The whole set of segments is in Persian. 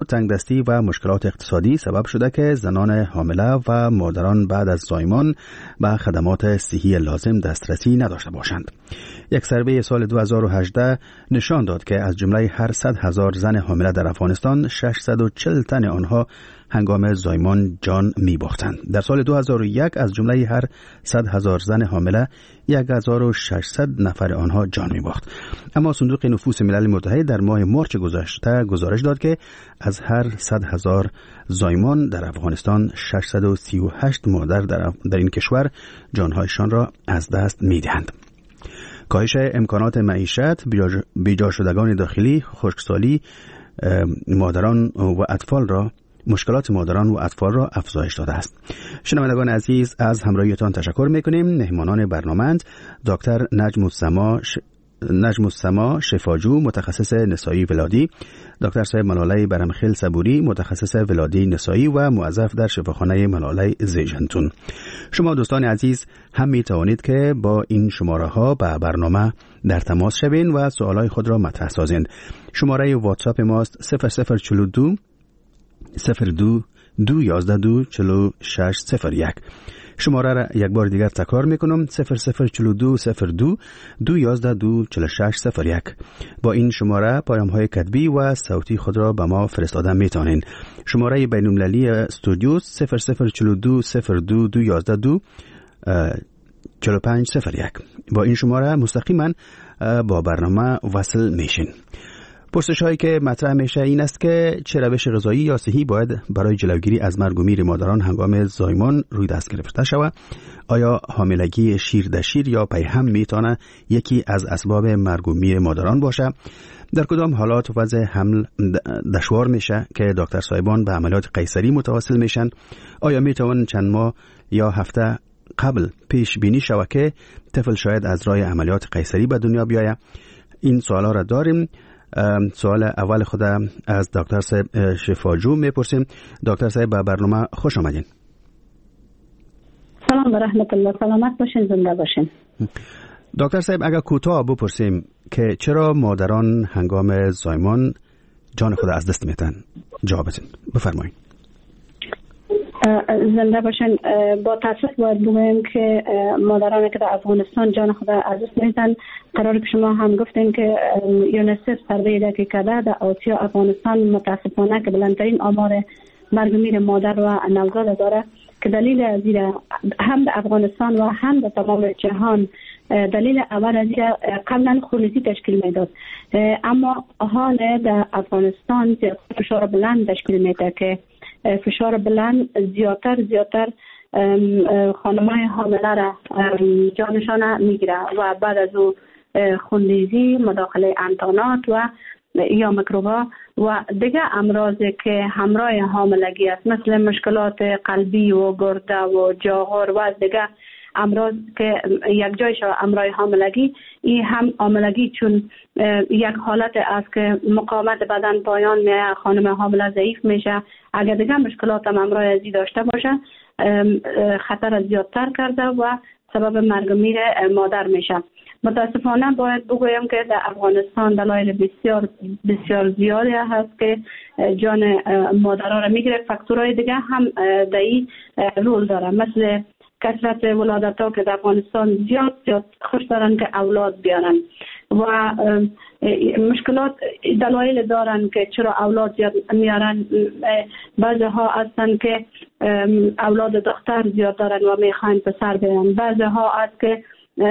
تنگ دستی و مشکلات اقتصادی سبب شده که زنان حامله و مادران بعد از زایمان به خدمات صحی لازم دسترسی نداشته باشند. یک سروی سال 2018 نشان داد که از جمله هر 100,000 زن حامله در افغانستان 640 تن آنها هنگام زایمان جان می‌باختند. در سال 2001 از جمله هر 100,000 زن حامله 1600 نفر آنها جان می‌باخت. اما صندوق نفوس ملل متحد در ماه مارچ گذشته گزارش داد که از هر 100,000 زایمان در افغانستان 638 مادر در این کشور جانهایشان را از دست می‌دهند. کاهش امکانات معیشت، بیجا شدگان داخلی، خشکسالی مادران و اطفال را مشکلات مادران و اطفال را افزایش داده است. شنوندگان عزیز، از همراهیتان تشکر می‌کنیم. مهمانان برنامه‌اند دکتر نجم السما شفاجو، متخصص نسایی ولادی، دکتر صاحب ملاله برمخیل صبوری، متخصص ولادی نسایی و موظف در شفاخانه ملاله زیجنتون. شما دوستان عزیز هم می توانید که با این شماره ها به برنامه در تماس شوین و سوالای خود را مطرح سازید. شماره واتساپ ماست 0042 02 212 4601. شماره را یک بار دیگر تکرار میکنم 0042 02 212 4601. با این شماره پیام های کتبی و صوتی خود را به ما فرستاده میتونین. شماره بین المللی استودیو 0042 02 212 4501. با این شماره مستقیما با برنامه وصل میشین. پرسش هایی که مطرح میشه این است که چه روش غذایی یا صحی باید برای جلوگیری از مرگ و میر مادران هنگام زایمان روی دست گرفته شود؟ آیا حاملگی شیر در شیر یا پیهم میتونه یکی از اسباب مرگ و میر مادران باشه؟ در کدام حالات وضع حمل دشوار میشه که دکتر صاحبان به عملیات قیصری متوسل میشن؟ آیا میتوان چند ماه یا هفته قبل پیش بینی شود که طفل شاید از راه عملیات قیصری به دنیا بیاید؟ این سوالا را داریم. سوال اول خود از دکتر صاحب شفاجو میپرسیم. دکتر صاحب به برنامه خوش آمدین. سلام و رحمت الله. سلامت باشین، زنده باشین. دکتر صاحب اگر کوتاه بپرسیم که چرا مادران هنگام زایمان جان خود از دست میدن، جوابتون بفرمایید. زنده باشین. با تاسف باید بگویم که مادرانی که در افغانستان جان خود از دست میدن، قرار که شما هم گفتین که یونیسف سروی که کرده در آسیا افغانستان متاسفانه که بلندترین آمار مرگ و میر مادر و نوزاد داره، که دلیل از هم در افغانستان و هم در تمام جهان دلیل اول از قبلا خونریزی تشکیل میداد، اما حال در افغانستان فشار بلند تشکیل میده که فشار بلند زیادتر خانمای حامله را جانشان میگیره و بعد از او خونریزی، مداخله انتانات و یا میکروبا و دیگه امراضی که همراه حاملگی است، مثل مشکلات قلبی و گرده و جاغور و دیگه امراض که یک جایش امراه حاملگی، این هم حاملگی چون یک حالت است که مقاومت بدن پایان میه، خانم حامله ضعیف میشه، اگر دیگه مشکلات هم امراه ازی داشته باشه خطر زیادتر کرده و سبب مرگ و میر مادر میشه. متاسفانه باید بگویم که در افغانستان دلایل بسیار بسیار زیادی هست که جان مادرها را میگیره. فاکتورهای دیگه هم در این رول داره، مثل کثرت ولادت ها که در افغانستان زیاد خوش دارن که اولاد بیارن و مشکلات دلایل دارن که چرا اولاد زیاد میارن. بعضی ها هستن که اولاد دختر زیاد دارن و میخواین پسر بیارن، بعضی ها هست که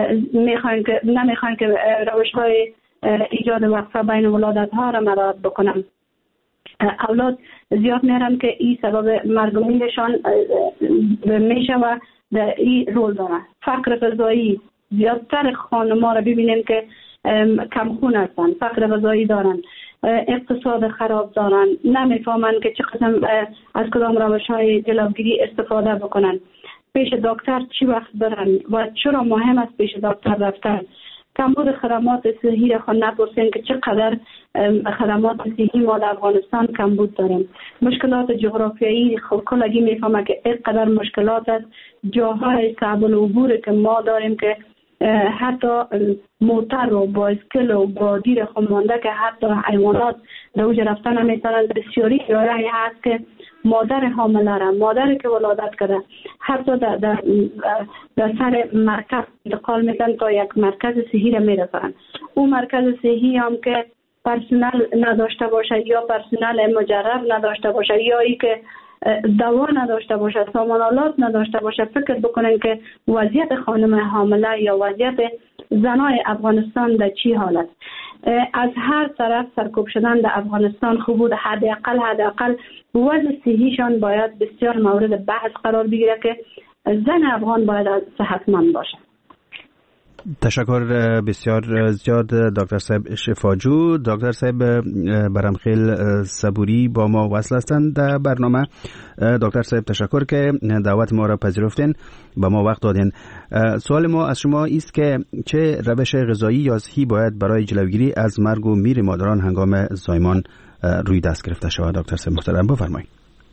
نمیخواین که روش های ایجاد وقفه بین ولادت ها را مراعات بکنن. اولاد زیاد میارن که این سبب مرگ و میرشان میشه و در این رول داره. فقر غذایی، زیادتر خانم‌ها را ببینیم که کم خون هستن، فقر غذایی دارن، اقتصاد خراب دارن، نمیفهمن که چه قسم از کدام روش‌های جلوگیری استفاده بکنن، پیش دکتر چی وقت برن و چرا مهم است پیش دکتر رفتن. کمبود خدمات صحی را خود نپرسین که چقدر خدمات صحی ما در افغانستان کمبود داریم. مشکلات جغرافیایی کلگی میفهمه که اینقدر مشکلات است، جاهای صعب العبور که ما داریم که حتی موتر و بایسکل و بادیر خمانده که حتی حیوانات در اوج رفتن نمیتونن. بسیاری رای هست که مادر حامله را، مادری که ولادت کرده، حتی در سر مرکز انتقال میدن تا یک مرکز صحی را میرسن. اون مرکز صحی هم که پرسنل نداشته باشه یا پرسنل مجرب نداشته باشه یا ای که دوا نداشته باشه، سامانالات نداشته باشه، فکر بکنن که وضعیت خانم حامله یا وضعیت زنای افغانستان در چی حالت. از هر طرف سرکوب شدن در افغانستان خوب بود. حداقل وضع صحیشان باید بسیار مورد بحث قرار بگیره که زن افغان باید صحتمند باشه. تشکر بسیار زیاد دکتر صاحب شفاجو. دکتر صاحب برمخیل صبوری با ما وصل هستند در برنامه. دکتر صاحب تشکر که دعوت ما را پذیرفتین، با ما وقت دادین. سوال ما از شما است که چه روش غذایی یا صحی باید برای جلوگیری از مرگ و میر مادران هنگام زایمان روی دست گرفته شود؟ دکتر صاحب محترم بفرمایید.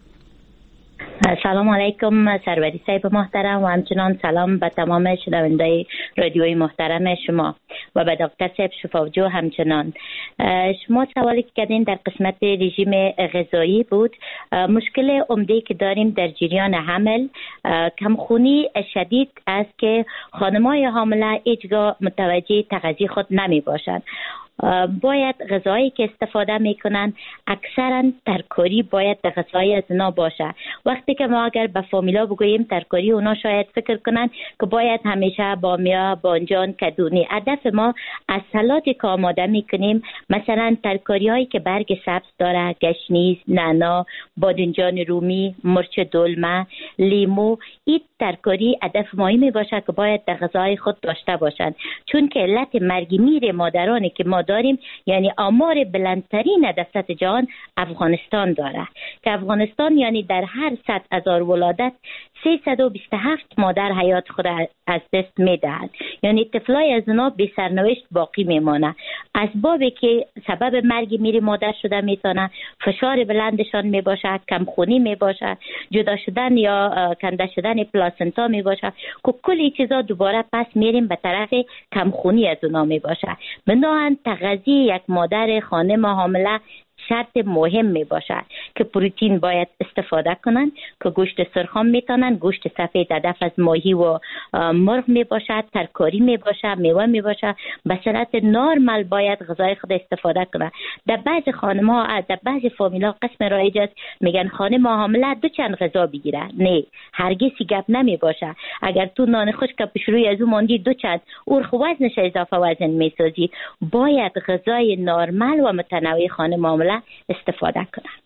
سلام علیکم سروری صاحب محترم و همچنان سلام به تمام شنوندگان رادیوی محترم شما و به دکتر صاحب شفاجو. همچنان شما سوالی که کردین در قسمت رژیم غذایی بود. مشکل عمده که داریم در جریان حمل کمخونی شدید است که خانم‌های حامله هیچگاه متوجه تغذیه خود نمی باشند. باید غذایی که استفاده میکنن اکثرا ترکاری باید در غذای از اونا باشه. وقتی که ما اگر به فامیلا بگوییم ترکاری، اونا شاید فکر کنن که باید همیشه بامیه، بانجان، کدونی. هدف ما از سلاتی که آماده میکنیم مثلا ترکاری هایی که برگ سبز داره، گشنیز، نعنا، بادنجان رومی، مرچ دلمه، لیمو، این ترکاری هدف مهمی باشه که باید در غذای خود داشته باشند، چون که علت مرگ میر مادرانی که ما داریم یعنی آمار بلندترین در سطح جهان افغانستان داره که افغانستان یعنی در هر 100,000 ولادت 327 مادر حیات خود از دست میدهند. یعنی طفلای از اونا بی سرنوشت باقی میمانه. اسبابی که سبب مرگ میر مادر شده میتونه فشار بلندشان میباشه، کمخونی میباشه، جدا شدن یا کنده شدن پلاسنتا میباشه که کلی چیزا دوباره پس میریم به طرف کمخونی از اونا میباشه. بنابراین تغذیه یک مادر خانم حامله شرط مهم می باشد که پروتئین باید استفاده کنند که گوشت سرخ هم میتونن، گوشت سفید هدف از ماهی و مرغ می باشد، ترکاری می باشد، میوه می باشد. به صورت نرمال باید غذای خود استفاده کنند. در بعض خانم ها، در بعض فامیلا قسم رایج است میگن خانم حامله دو چند غذا بگیره. نه، هرگز گپ نمی باشه. اگر تو نان خشک پیشروی از اون ماندی دو چند اورخ وزنش اضافه وزن میسازی. باید غذای نرمال و متنوع خانم حامله استفاده کنند.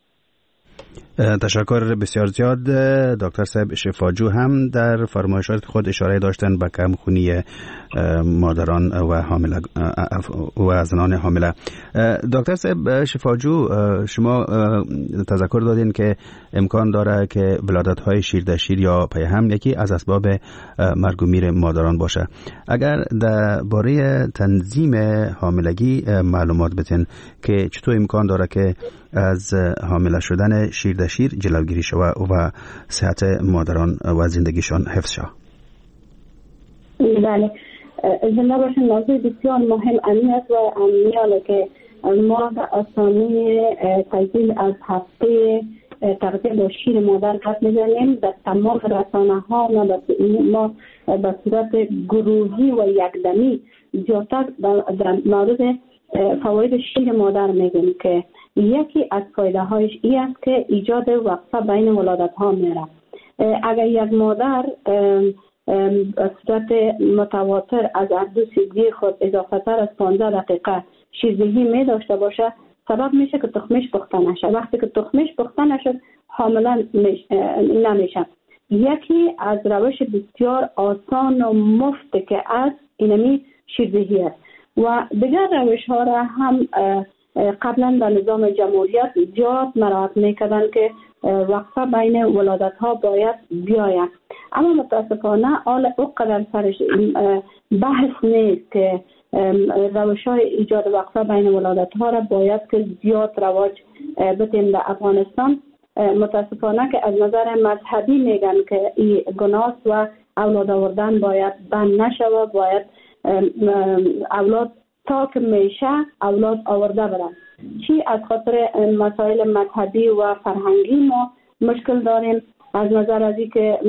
تشکر بسیار زیاد. دکتر صاحب شفاجو هم در فرمایشات خود اشاره داشتن به کمخونی مادران و حامله و زنان حامله. دکتر صاحب شفاجو، شما تذکر دادین که امکان داره که ولادت‌های شیر در شیر یا پیهم یکی از اسباب مرگ و میر مادران باشه. اگر درباره تنظیم حاملگی معلومات بدین که چطور امکان داره که از حامله شدن شیر در شیر جلوگیری شود و صحت مادران و زندگیشان حفظ شود. بله، زنده باشن. موضوع بسیار مهم است و میاله که ما به آسانی تجدید از هفته تغذیه با شیر مادر حرف میزنیم. در تمام رسانه ها ما به صورت گروهی و یکدمی زیادتر در مورد فواید شیر مادر میگیم که یکی از فایده هایش این است که ایجاد وقفه بین ولادت ها میره. اگر یک مادر به صورت متواتر از هر دو سیدگی خود اضافه تر از 15 دقیقه شیردهی می داشته باشه، سبب میشه که تخمش پخته نشه. وقتی که تخمش پخته نشد حامله نمیشه. یکی از روش بسیار آسان و مفت که از اینمی شیردهی است و دیگر روش ها را هم قبلا در نظام جمهوریت زیاد مراعات میکردن که وقفه بین ولادت ها باید بیاید، اما متاسفانه اونقدر سرش بحث نیست که روش های ایجاد وقفه بین ولادت ها را باید که زیاد رواج بدیم در افغانستان. متاسفانه که از نظر مذهبی میگن که این گناه و اولاد آوردن باید بند نشود، باید اولاد تا که میشه اولاد آورده برن. چی از خاطر مسائل مذهبی و فرهنگی ما مشکل داریم، از نظر از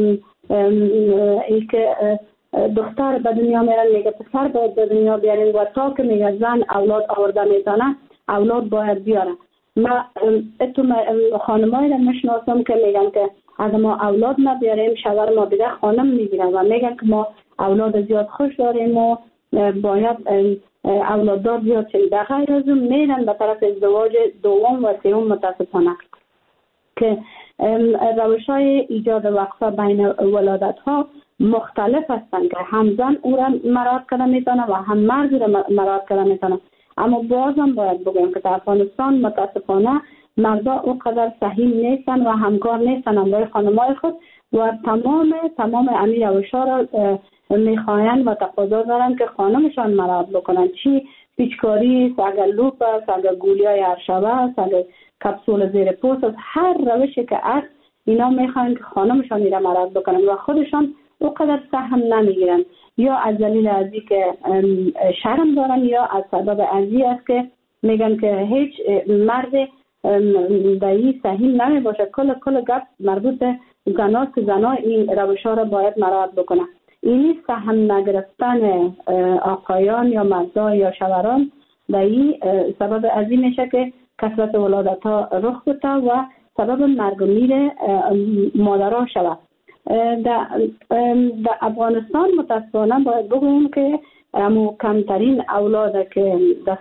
ای که دختر به دنیا میرن میگه پسر باید به دنیا بیارین و تا که میگه زن اولاد آورده میتونه اولاد باید بیاره. ما اتو خانمایی را میشناسم که میگن که از ما اولاد نبیاریم شوهر ما دیگه خانم میگیرن و میگن که ما اولاد زیاد خوش داریم و باید اولاددار زیاد شدیم. در غیر از اون میرن به طرف ازدواج دوم و سوم متاسفانه که روش‌های ایجاد وقفه بین ولادت ها مختلف هستند که هم زن او را مراعات کنه میتونه و هم مرد را مراعات کنه میتونه. اما بازم باید بگویم که در افغانستان متاسفانه مردا اونقدر صحیح نیستن و همکار نیستن همراه خانمای خود و تمام امیر روش‌ها را میخواین و تقاضا دارن که خانمشان مراعات بکنن. چی پیچکاری، اگر لوپ است، اگر گولیای هرشبه است، اگر کپسول زیر پوست است، هر روشی که است اینا میخواین که خانمشان را مراعات بکنن و خودشان اونقدر سهم نمیگیرن، یا از دلیل ازی که شرم دارن یا از سبب ازی است که میگن که هیچ مرد دایی صحیح نمی باشه. کل گپ مربوط به زناست که زنا این روش‌ها را باید مراعات بکنه. اینی سهم نگرفتن آقایان یا مردان یا شوهران دایی سبب ازی میشه که کثرت ولادت ها رخ بده و سبب مرگ و میر مادرها شود. در افغانستان متاسفانه باید بگویم که کمترین اولاد که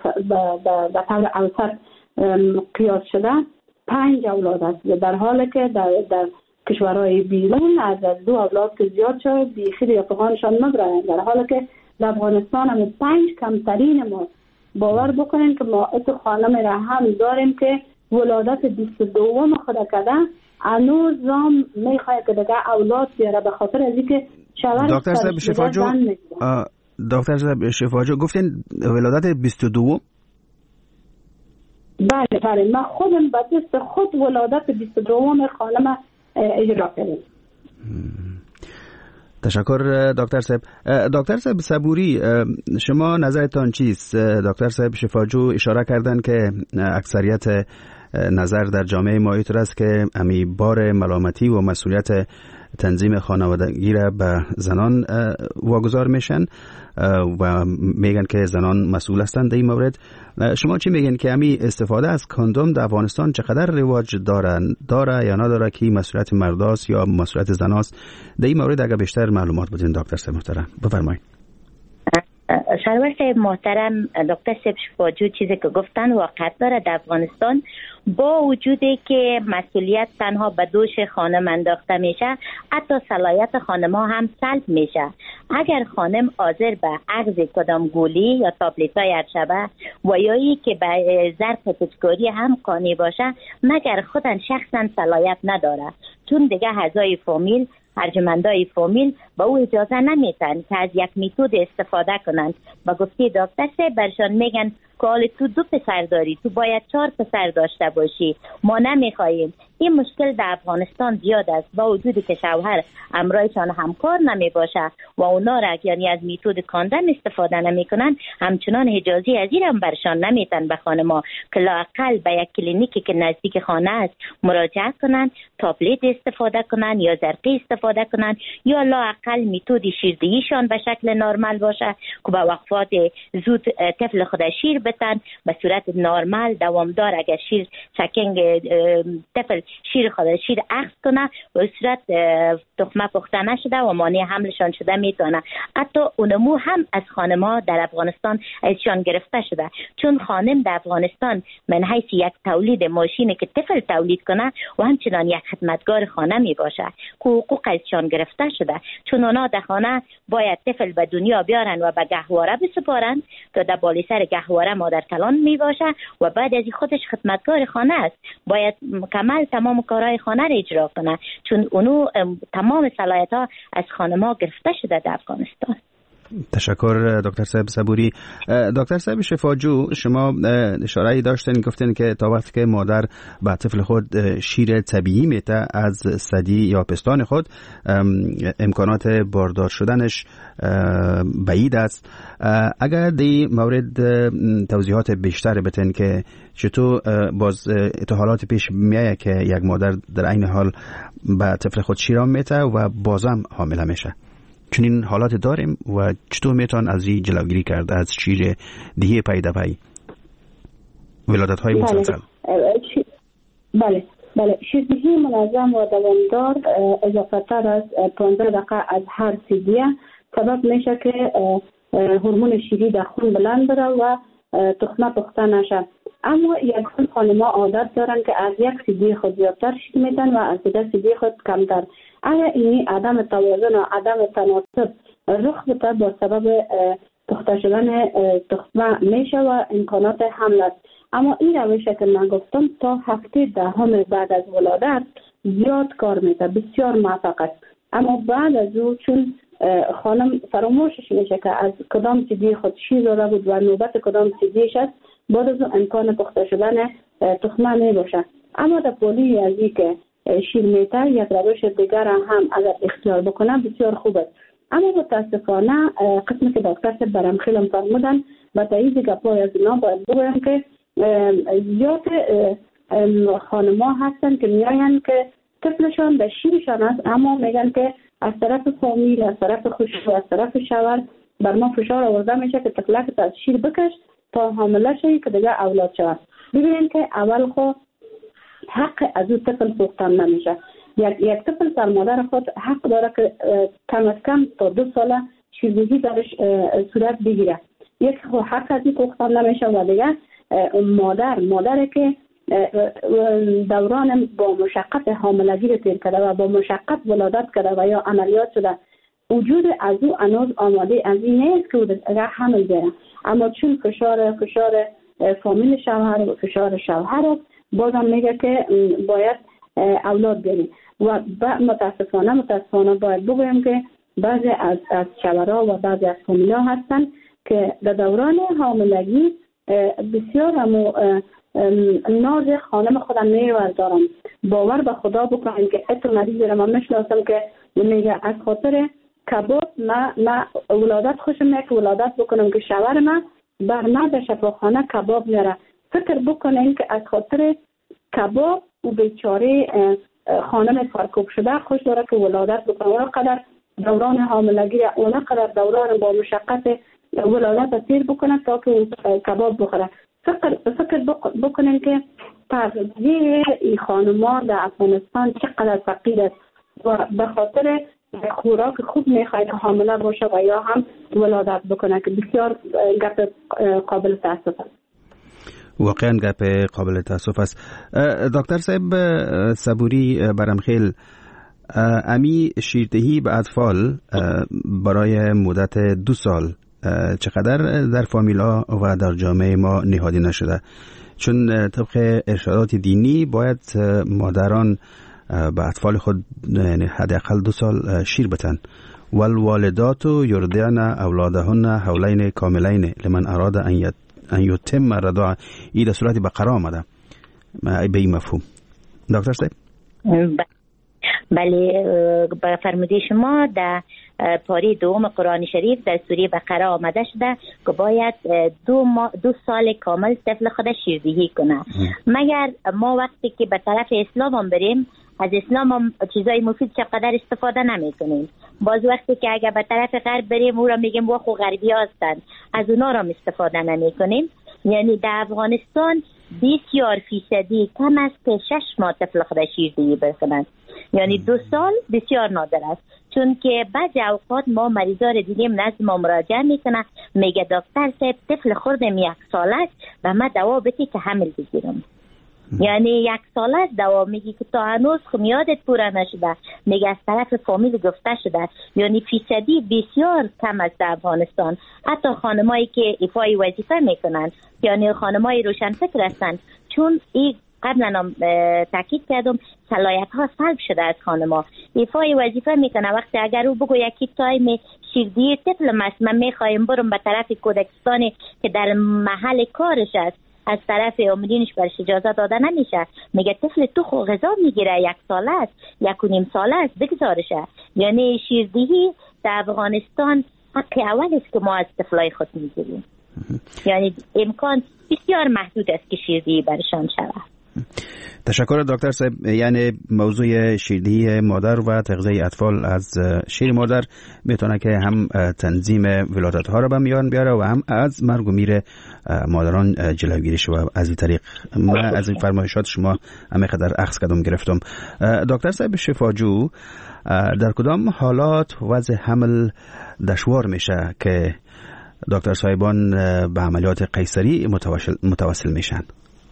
در طور اوسط قیاس شده 5 اولاد است، در حالی که در کشورهای بیرون از 2 اولاد که زیاد شده بیخی دیگه پخوانشان نبرن، در حالی که در افغانستان هم 5 کمترین ما. باور بکنین که ما اتو خانم را هم داریم که ولادت 22 خود کده انو زام میخواه که دیگه اولاد بیاره به خاطر از اینکه شوهر دکتر صاحب شفاجو دکتر صاحب شفاجو گفتین ولادت 22. بله من خودم به دست خود ولادت 22 خانم اجرا کردم. تشکر دکتر صاحب. دکتر صاحب صبوری، شما نظرتان چیست؟ دکتر صاحب شفاجو اشاره کردن که اکثریت نظر در جامعه ما اینطور است که امی بار ملامتی و مسئولیت تنظیم خانوادگی را به زنان واگذار میشن و میگن که زنان مسئول هستند در این مورد. شما چی میگن که امی استفاده از کاندوم در افغانستان چقدر رواج داره یا نداره، که مسئولیت مرداست یا مسئولیت زناست؟ در این مورد اگر بیشتر معلومات بدین دکتر صاحب محترم بفرمایید. سرور صاحب محترم، دکتر صاحب شفاجو چیزی که گفتن واقعیت داره. در افغانستان با وجودی که مسئولیت تنها به دوش خانم انداخته میشه، حتی صلاحیت خانم ها هم سلب میشه. اگر خانم حاضر به اخذ کدام گولی یا تابلت های هرشبه و یا ای که به ظرف پیچکاری هم قانع باشه، مگر خودن شخصا صلاحیت نداره، چون دیگه اعضای فامیل ارجمندای فامیل با او اجازه نمیتن که از یک میتود استفاده کنند. با گفته دکتر صاحب برشان میگن که تو 2 پسر داری، تو باید 4 پسر داشته باشی، ما نمیخواییم. این مشکل در افغانستان زیاد است، با وجودی که شوهر همراهشان همکار نمی باشه و اونا را یعنی از میتود کاندوم استفاده نمیکنن، همچنان اجازه از این هم برشان نمیتن به خانما که لااقل به یک کلینیکی که نزدیک خانه است مراجعه کنن، تابلت استفاده کنن یا زرقی استفاده کنن، یا لااقل میتود شیردهیشان به شکل نرمال باشه که با وقفات زود طفل خود شیر بتن به صورت نرمال دوامدار. اگر شیر چکینگ طفل شیر اخذ کنه و صورت تخمه پخته نشده و مانع حملشان شده میتونه. حتی اونمو هم از خانم‌ها در افغانستان ازشان گرفته شده، چون خانم در افغانستان من حیث یک تولید ماشینی که طفل تولید کنه و همچنان یک خدمتگار خانه می باشه که حقوق ازشان گرفته شده، چون اونا در خانه باید طفل به دنیا بیارن و به گهواره بسپارن که در بالی سر گهواره مادر کلان می باشه و بعد از خودش خدمتگار خانه است، باید مکمل تمام کارهای خانه را اجرا کنه، چون اونو تمام صلاحیت‌ها از خانم‌ها گرفته شده در افغانستان. تشکر دکتر صاحب صبوری. دکتر صاحب شفاجو، شما اشاره داشتین گفتین که تا وقتی که مادر به طفل خود شیر طبیعی میده از ثدی یا پستان خود، امکانات باردار شدنش بعید است. اگر دی مورد توضیحات بیشتر بتین که چطور باز حالات پیش میایه که یک مادر در عین حال به طفل خود شیرام میده و بازم حامله میشه. چنین حالات داریم و چطور میتون از این جلوگیری کرد از شیر دهی پی در پی، ولادت های مسلسل؟ بله شیردهی منظم و دوامدار اضافه تر از 15 دقیقه از هر ثدیه سبب میشه که هورمون شیری در خون بلند بره و تخمه پخته نشه. اما یک خانم‌ها عادت دارن که از یک ثدی خود زیادتر شیر میدن و از دیگر ثدی خود کمتر. اگر این عدم توازن و عدم تناسب رخ بده با سبب پخته شدن تخمه میشه و امکانات حمل است. اما این روشی که من گفتم تا هفته دهم بعد از ولادت زیاد کار میده، بسیار موفق است. اما بعد از او چون خانم فراموشش میشه که از کدام ثدی خود شیر داده بود و نوبت کدام ثدیش است، بعد از او امکان پخته شدن تخمه نباشه. اما در پولی از این که شیر میته یک روش دیگر هم اگر اختیار بکنه بسیار خوب است. اما متاسفانه قسمی که دکتر صاحب برام خیلی فرمودن و تایید گپای از اینا باید بگویم که زیاد خانم‌ها هستن که میاین که طفلشان به شیرشان است، اما میگن که از طرف فامیل، از طرف خوشو، از طرف شوهر بر ما فشار آورده میشه که طفلت از شیر بکش تا حامله شوی که دیگه اولاد شود. ببینین که اول خود حق از اون طفل سوختن نمیشه. یک طفل در مادر خود حق داره که کم از کم تا 2 ساله شیردهی درش صورت بگیره. یک حق از این سوختن نمیشه و دیگه مادر که دوران با مشقت حاملگی رو تیر کرده و با مشقت ولادت کرده و یا عملیات شده، وجود از او هنوز آماده از این نیست که اگر حمل بره. اما چون فشار فامیل شوهر و فشار شوهر بازم میگه که باید اولاد بریم و متاسفانه باید بگویم که بعضی از شوهرها و بعضی از فامیل‌ها هستن که در دوران حاملگی بسیار ناز خانم خودم میوردارم. باور به خدا بکنم که اتو مریضی رو من میشناسم که میگه از خاطر کباب من ولادت خوشم میاد که ولادت بکنم که شوهر من بر من در شفاخانه کباب میاره. فکر بکنین که از خاطر کباب و بیچاره خانم سرکوب شده خوش داره که ولادت بکنه. اونقدر دوران حاملگی اونقدر دوران با مشقت ولادت تیر بکنه تا که کباب بخوره. فکر بکنین که تغذیه این خانمان در افغانستان چقدر فقیر است و به خاطر خوراک خوب میخواهد که حامله باشه و یا هم ولادت بکنه که بسیار گپ قابل تاسف است. واقعا گپ قابل تاسف است. دکتر صاحب صبوری برمخیل، امی شیردهی به اطفال برای مدت 2 سال چقدر در فامیلا و در جامعه ما نهادی نشده؟ چون طبق ارشادات دینی باید مادران به اطفال خود حداقل 2 سال شیر بتن. والوالدات یرضعن اولادهن حولین کاملین لمن اراد ان یتم الرضاعه. این در سورت بقره آمده به این مفهوم. دکتر صاحب بله، با فرموده شما در پاره دوم قرآن شریف در سوره بقره آمده شده که باید 2 سال کامل طفل خود شیردهی کنه. مگر ما وقتی که به طرف اسلام هم بریم از اسلام هم چیزای مفید چقدر استفاده نمی کنیم. باز وقتی که اگر به طرف غرب بریم او را میگیم واخو غربی هستن، از اونا را استفاده نمی کنیم. یعنی در افغانستان بسیار فیصدی کم است که 6 ماه طفل خود شیردهی بکنند. یعنی 2 سال بسیار نادر است. چون که بعضی اوقات ما مریضا رو دیدیم نزد ما مراجعه میکنه، میگه دکتر صاحب طفل خوردم 1 سال است و من دوا بدی که حمل بگیرم. یعنی 1 سال است دوا میگی که تا هنوز خمیادت پورا نشده، میگه از طرف فامیل گفته شده. یعنی فیصدی بسیار کم است در افغانستان. حتی خانمایی که ایفای وظیفه میکنن، یعنی خانمای روشنفکر هستن، چون این قبلا تاکید کردم صلاحیت ها سلب شده از خانم‌ها. ایفای وظیفه میکنه وقتی اگر او بگو یکی تایم شیردهی طفل است من میخوایم برم به طرف کودکستانی که در محل کارش است، از طرف امرینش برش اجازه داده نمیشه، میگه طفل تو خو غذا میگیره 1 ساله است 1.5 ساله است بگذارشه. یعنی شیردهی در افغانستان حق اول است که ما از طفلای خود میگیریم. یعنی امکان بسیار محدود است که شیردهی برشان شود. تشکر دکتر صاحب. یعنی موضوع شیردهی مادر و تغذیه اطفال از شیر مادر میتونه که هم تنظیم ولادت ها رو به میان بیاره و هم از مرگ و میر مادران جلوگیری شه. از این طریق من از این فرمایشات شما همینقدر اخذ کردم گرفتم. دکتر صاحب شفاجو، در کدام حالات وضع حمل دشوار میشه که دکتر صاحبان به عملیات قیصری متوسل میشن؟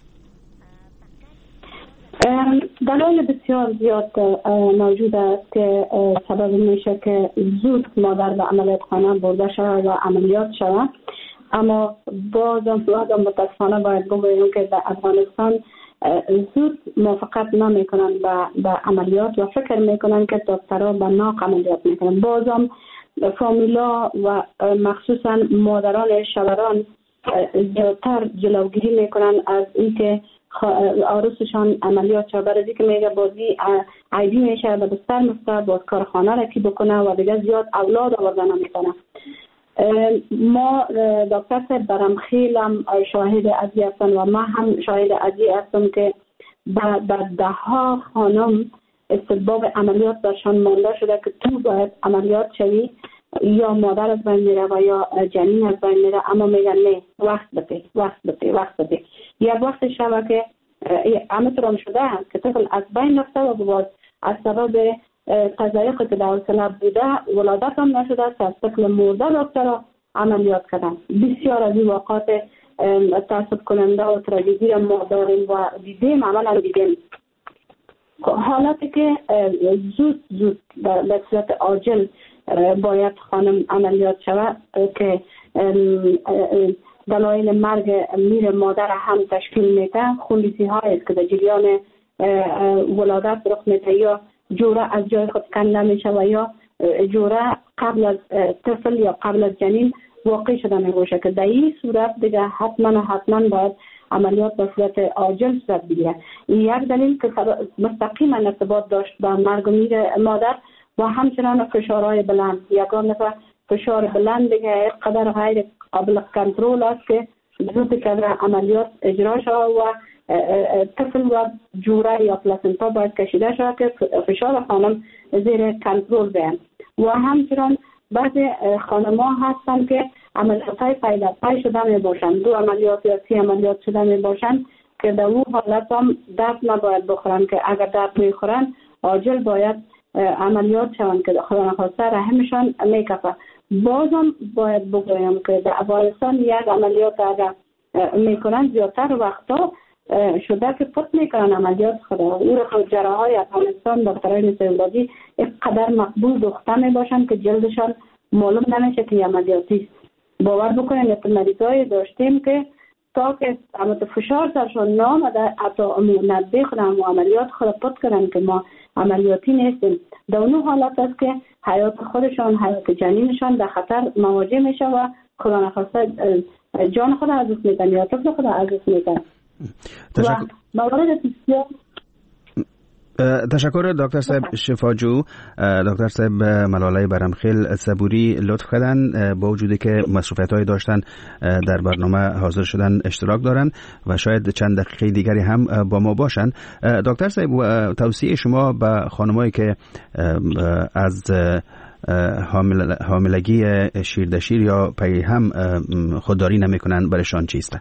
دلایل بسیار زیاد موجود است که سبب میشه که زود مادر به عملیات خانه برده شود و عملیات شود. اما بازم متاسفانه باید بگویم که در افغانستان زود موافقت نمیکنن به عملیات و فکر میکنن که دکترها به ناق عملیات میکنن. بازم فامیلا و مخصوصا مادران شوهران زیادتر جلوگیری میکنن از اینکه عروسشان عملیات شد، برای اینکه میگه بازی عیبی میشه به بستر مستر باز کارخانه را کی بکنه و دیگه زیاد اولاد آورده نمیکنه. ما دکتر صاحب برمخیل هم شاهد ازی هستن و ما هم شاهد ازی هستم که در 10 خانم استباب عملیات برشان مانده شده که تو باید عملیات شوی یا مادر از بین میره و یا جنین از بین میره، اما میگن نه وقت بده. یک وقت شبه که همه هم شده که طفل از بین رفته و باز از سبب تضایق که در حوصله بوده ولادت هم نشده است، از طفل مرده دکترها عملیات کردن. بسیار از این واقعات تعصب کننده و تراژدی ما داریم و دیدیم، عملا دیدیم حالاتی که زود به صورت عاجل باید خانم عملیات شود که دلایل مرگ میر مادر هم تشکیل میده. خونریزی هایی است که در جریان ولادت رخ میده یا جوره از جای خود کنده میشه و یا جوره قبل از طفل یا قبل از جنین واقع شده میباشه که در این صورت دیگه حتما باید عملیات به صورت عاجل صورت بگیره. یک دلیل که مستقیما ارتباط داشت با مرگ و میر مادر و همچنان فشارهای بلند. یگان نفر فشار بلند دیگه قدر غیر قابل کنترل است که زود که عملیات اجرا شود و طفل و جوره یا پلاسنتا باید کشیده شود که فشار خانم زیر کنترل بیان. و همچنان بعضی خانم ها هستن که عملیات های پی شده می باشن، 2 عملیات یا 3 عملیات شده می باشن که در اون حالت هم درد نباید بخورن که اگر درد میخورن عاجل باید عملیات شوند که خدا نخواسته رحمشان میکفه. بازم باید بگویم که در افغانستان یک عملیات اگر میکنن زیادتر وقتا شده که پت میکنن عملیات خدا. او را خود جراحای افغانستان دکترای نسایولوژی اینقدر مقبول دخته میباشن که جلدشان معلوم نمیشه که عملیاتی است. باور بکنین که مریضای داشتیم که تا که فشار سرشان نامده حتی ندبه خودم و عملیات خود پت کردن که ما عملیاتی نیستیم. در اون حالت است که حیات خودشان حیات جنینشان در خطر مواجه میشه و خدا نخواسته جان خود از دست میدن یا طفل خود از دست میدن. و موارد بسیار تشکر دکتر صاحب شفاجو. دکتر صاحب ملاله برمخیل صبوری لطف کردن با وجودی که مصروفیت‌های داشتن در برنامه حاضر شدن اشتراک دارن و شاید چند دقیقه دیگری هم با ما باشن. دکتر صاحب توصیه شما به خانمایی که از حاملگی شیردشیر یا پی هم خودداری نمی‌کنن برشان چیست؟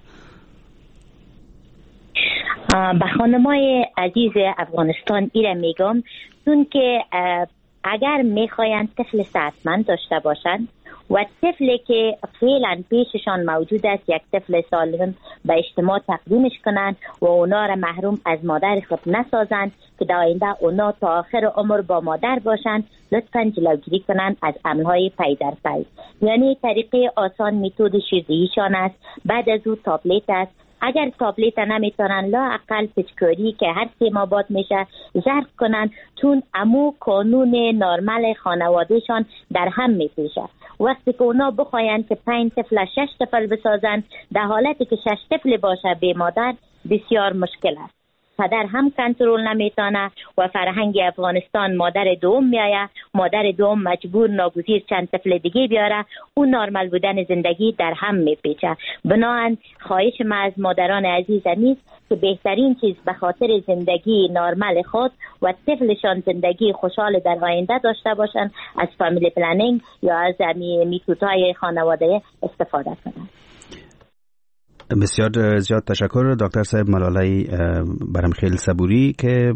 به خانمای عزیز افغانستان ایره میگم چون که اگر میخواین طفل صحتمند داشته باشند و طفلی که فعلا پیششان موجود است یک طفل سالم به اجتماع تقدیمش کنند و اونا را محروم از مادر خود نسازند که در آینده اونا تا آخر عمر با مادر باشند، لطفاً جلوگیری کنند از عملهای پی در پی. یعنی طریقه آسان متد شیردهیشان است. بعد از او تابلت است، اگر تابلت نمیتونن لااقل پچکاری که هر 3 ماه بعد میشه ظرف کنن، چون امو قانون نرمال خانوادهشان در هم میپیشه. وقتی که اونا بخواین که 5 طفل 6 طفل بسازن، در حالتی که 6 طفل باشه به مادر بسیار مشکل است. پدر هم کنترل نمیتونه و فرهنگ افغانستان مادر دوم میایه، مادر دوم مجبور ناگزیر چند طفل دیگه بیاره، اون نرمال بودن زندگی در هم میپیچه. بنابراین خواهش ما از مادران عزیز نیست که بهترین چیز به خاطر زندگی نرمال خود و طفلشان زندگی خوشحال در آینده داشته باشن از فامیلی پلنینگ یا از میتودهای خانواده استفاده کنند. بسیار زیاد تشکر دکتر صاحب ملالای برمخیل صبوری که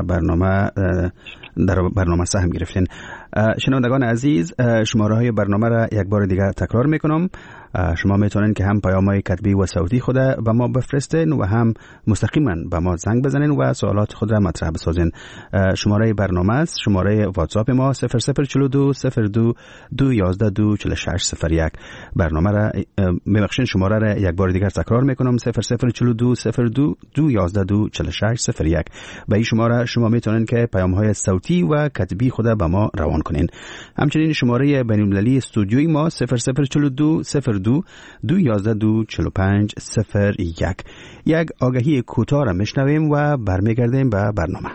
در برنامه سهم گرفتین. شنوندگان عزیز، شماره های برنامه را یک بار دیگر تکرار میکنم. شما میتونین که هم پیام های کتبی و صوتی خود به ما بفرستین و هم مستقیما به ما زنگ بزنین و سوالات خود را مطرح بسازین. شماره برنامه است شماره واتساپ ما 0042 02 211 24601. برنامه را میبخشین شماره را یک بار دیگر تکرار میکنم 0042 02 211 24601. به این شماره شما میتونین که پیام های صوتی و کتبی خود به ما روان کنین. همچنین شماره بین‌المللی استودیوی ما 0042 02 211 24501. یک آگهی کوتاه را میشنویم و برمیگردیم به برنامه.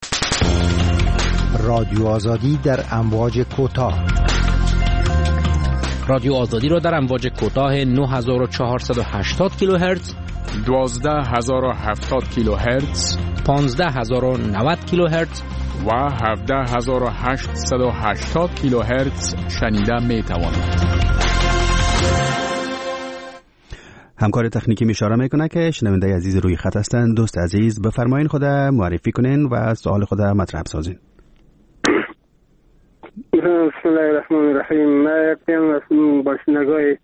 رادیو آزادی در امواج کوتاه. رادیو آزادی را در امواج کوتاه 9480 کیلوهرتز، 12070 کیلوهرتز، 15090 کیلوهرتز و 17880 کیلوهرتز شنیده می توانید. همکار تکنیکی اشاره میکنه که شنونده عزیز روی خط هستند. دوست عزیز بفرمایین خود معرفی کنین و سوال خود مطرح سازین. بسم الله الرحمن الرحیم. من یکم از باشندگان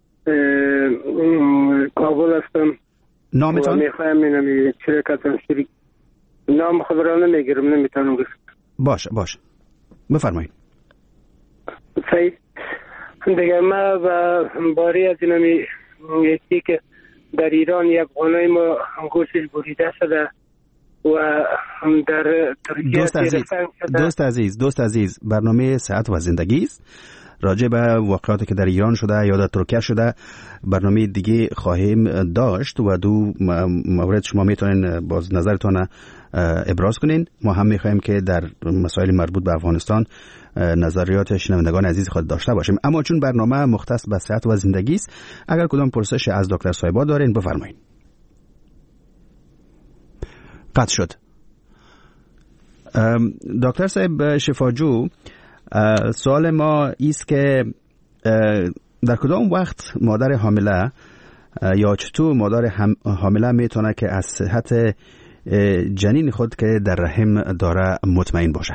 کابل هستم. نامتان؟ میخوایم اینمی شرکتم شریک. نام خود را نمیگیرم، نمیتونم گفت. باشه بفرمایین. صحیح. دیگه ما باری از اینمی یکی که در ایران یک قانون ما گوشش بریده شده و در ترکیه دوست عزیز برنامه صحت و زندگی است. راجع به واقعاتی که در ایران شده یا در ترکیه شده برنامه دیگه خواهیم داشت و دو مورد شما میتونین باز نظرتون ابراز کنین. ما هم میخوایم که در مسائل مربوط به افغانستان نظریات شنوندگان عزیز خود داشته باشیم، اما چون برنامه مختص به صحت و زندگی است، اگر کدام پرسش از دکتر صاحبا دارین بفرمایید. قطع شد. دکتر صاحب شفاجو، سوال ما ایست که در کدام وقت مادر حامله یا چطور مادر حامله میتونه که از صحت جنین خود که در رحم داره مطمئن باشه؟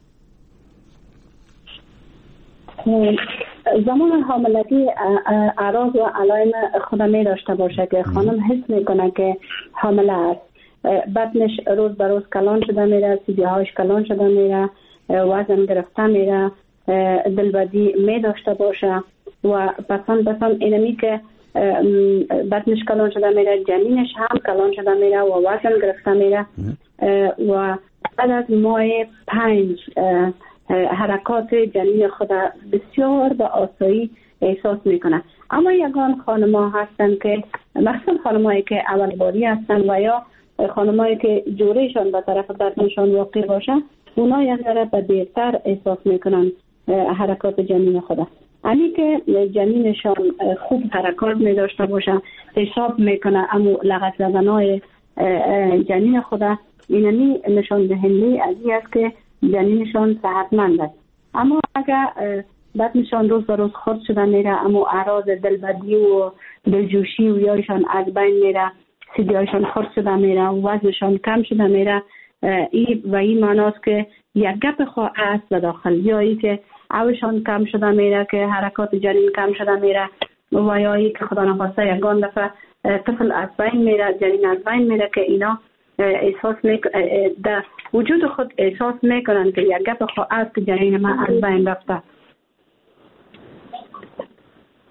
زمان حاملگی اعراض و علائم خود می داشته باشه که خانم حس میکنه که حامله است. بدنش روز به روز کلان شده میره، سیبیهاش کلان شده میره، وزن گرفته میره، دلبدی می داشته باشه و پسند اینمی که بدنش کلان شده میره، جنینش هم کلان شده میره و وزن گرفته میره و بعد از ماه 5 حرکات جنین خود بسیار به آسایی احساس میکنه. اما یگان خانم‌ها هستن که مثلا خانم‌هایی که اول باری هستن و یا خانم‌هایی که جورهشان به طرف بدنشان واقع باشه، اونا یک ذره به دیرتر احساس میکنن حرکات جنین خود. یعنی که جنینشان خوب حرکات می داشته باشه، حساب میکنه اما لغت زدنهای جنین خود، اینمی نشان دهنده از این است که جنینشان صحتمند است. اما اگر بدنشان روز به روز خرد شده میره، اما اعراض دلبدی و دلجوشی و یایشان از بین میره، سیدیایشان خرد شده میره و وزنشان کم شده میره، این معناست که یک گپ خواه است به داخل، یا ای که اوشان کم شده میره که حرکات جنین کم شده میره و یا ای که خدا نخواسته یکان دفعه طفل از بین میره، جنین از بین میره که اینا احساس در وجود خود احساس میکنن که یک گپ خواه است که جنین من از بین رفته.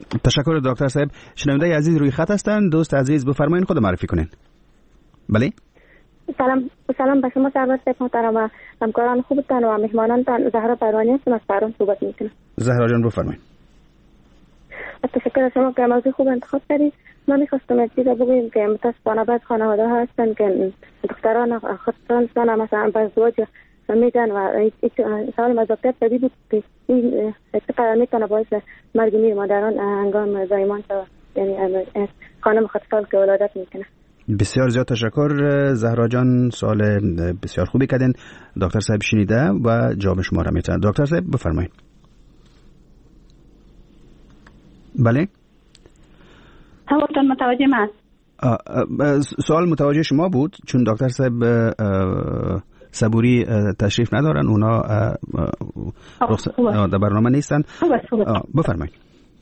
تشکر دکتر صاحب. شنونده عزیز روی خط هستند. دوست عزیز بفرمایید خود معرفی کنین. بله. سلام به شما سرور صاحب محترم و همکاران خوبتان و مهمانانتان. زهرا پروانی هستم از تهران صحبت میکنم. زهرا جان بفرمایید. تشکر از شما که موضوع خوب انتخاب کردید. من میخواستم یک چیز بگویم که متاسفانه بعض خانواده ها هستن که دختران خودشان مثلا به ازدواج میدن و سوال از دکتر طبیب بود که این چقدر میتونه باعث مرگ میر مادران هنگام زایمان شود، یعنی خانم خودسال که ولادت میکنه. بسیار زیاد تشکر زهرا جان، سوال بسیار خوبی کردین. دکتر صاحب شنیده و جواب شما را میتونن. دکتر صاحب بفرمایید. بله. همون متوجه من. سوال متوجه شما بود چون دکتر صاحب صبوری تشریف ندارن، اونا در برنامه نیستن. بفرمایید.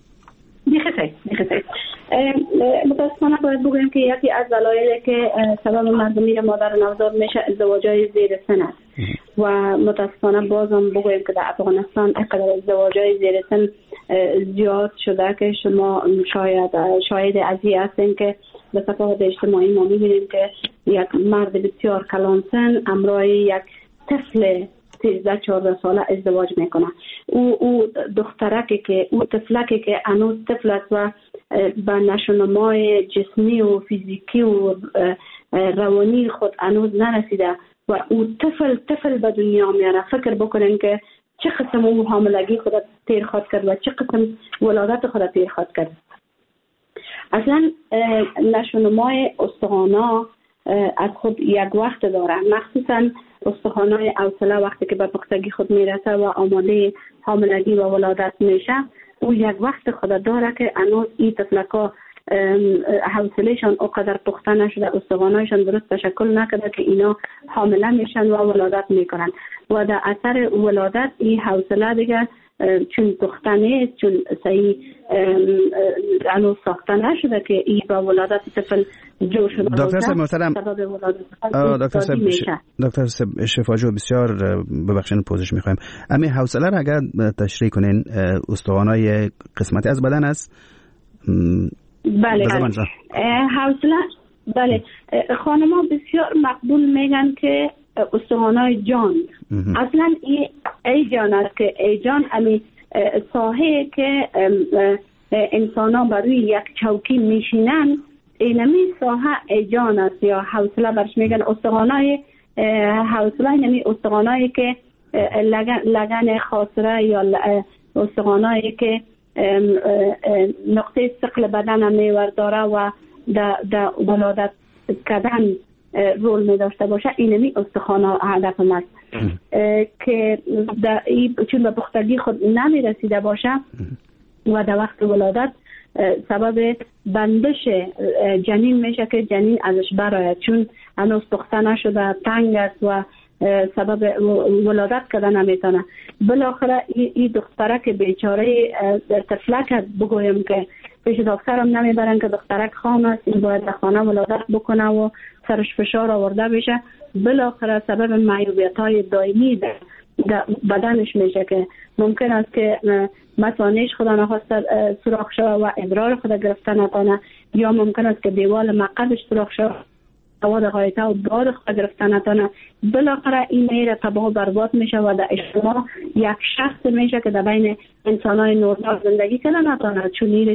بخیر. متاسفانه باید بگویم که یکی از دلایلی که سبب مرگ میر مادر نوزاد میشه ازدواج‌های زیر سن است و متاسفانه بازم بگویم که در افغانستان اینقدر ازدواج‌های زیر سن زیاد شده که شما شاید از این هستین که به صفحات اجتماعی ما می‌بینیم که یک مرد بسیار کلان سن همراه یک طفل 13-14 ساله ازدواج میکنه. او دخترکی که او طفلکی که هنوز طفل است و به نشونمای جسمی و فیزیکی و روانی خود هنوز نرسیده و او طفل به دنیا میاره. فکر بکنین که چه قسم او حاملگی خود تیر خواد کرد و چه قسم ولادت خود تیر خواد کرد. اصلا نشونمای استخوانا از خود یک وقت داره، مخصوصا استخوان‌های حوصله وقتی که به پختگی خود میرسه و آماده حاملگی و ولادت میشه، او یک وقت خود داره که هنوز این طفلکا حوصلهشان اونقدر پخته نشده، استخوان‌هایشان درست تشکل نکرده که اینا حامله میشن و ولادت میکنن و در اثر ولادت این حوصله دیگه چون پخته نیست، چون صحیح هنوز ساخته نشده که این با ولادت طفل جو شده. دکتر صاحب محترم، دکتر صاحب شفاجو بسیار ببخشید پوزش میخوایم. امی حوصله را اگر تشریح کنین، استخوان‌های قسمتی از بدن است؟ بله. حوصله بله. خانم‌ها بسیار مقبول میگن که استخوان‌های جان اصلا ای جان است که ای جان امی ساحه که انسان‌ها بر روی یک چوکی میشینن، اینمی ساحه ای جان است یا حوصله برش میگن. استخوان‌های حوصله یعنی استخوان‌هایی که لگن خاصره یا استخوان‌هایی که نقطه ثقل بدن هم میور داره و در ولادت کردن رول می داشته باشه، اینمی استخوان هدف است که چون به پختگی خود نمی رسیده باشه و در وقت ولادت سبب بندش جنین میشه که جنین ازش برآید، چون هنوز پخته نشده، تنگ است و سبب ولادت کردن نمیتونه. بالاخره این دخترک بیچاره طفلک بگویم که پیش دکترم نمیبرن که دخترک خام است، این باید در خانه ولادت بکنه و سرش فشار آورده بشه. بالاخره سبب معیوبیت‌های دائمی در بدنش میشه که ممکن است که مثانه‌اش خدا نخواسته سوراخ شود و ادرار خود گرفته نتونه، یا ممکن است که دیوال مقعدش سوراخ شود مواد غایطه و باد خود گرفته نتونه. بالاخره این میره تباه و برباد میشه و در اجتماع یک شخص میشه که در بین انسان‌های نورمال زندگی کنه نتونه، چون میره